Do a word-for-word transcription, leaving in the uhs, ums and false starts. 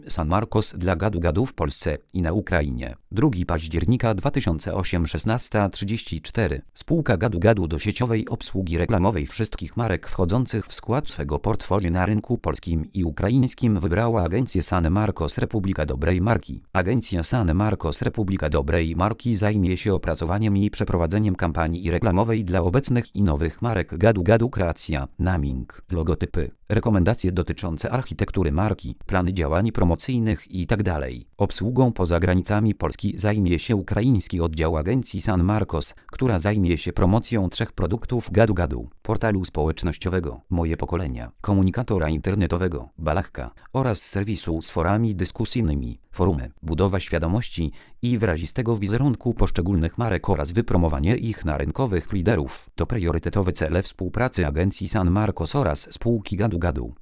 San Marcos dla gadu-gadu w Polsce i na Ukrainie. drugiego października dwa tysiące ósmego szesnasta trzydzieści cztery. Spółka gadu-gadu do sieciowej obsługi reklamowej wszystkich marek wchodzących w skład swego portfolio na rynku polskim i ukraińskim wybrała agencję San Marcos Republika Dobrej Marki. Agencja San Marcos Republika Dobrej Marki zajmie się opracowaniem i przeprowadzeniem kampanii reklamowej dla obecnych i nowych marek gadu-gadu, kreacja, naming, logotypy, rekomendacje dotyczące architektury marki, plany działań promocyjnych itd. Obsługą poza granicami Polski zajmie się ukraiński oddział agencji San Marcos, która zajmie się promocją trzech produktów gadu-gadu: portalu społecznościowego Moje Pokolenia, komunikatora internetowego Balachka oraz serwisu z forami dyskusyjnymi Forumy. Budowa świadomości i wyrazistego wizerunku poszczególnych marek oraz wypromowanie ich na rynkowych liderów to priorytetowe cele współpracy agencji San Marcos oraz spółki gadu-gadu.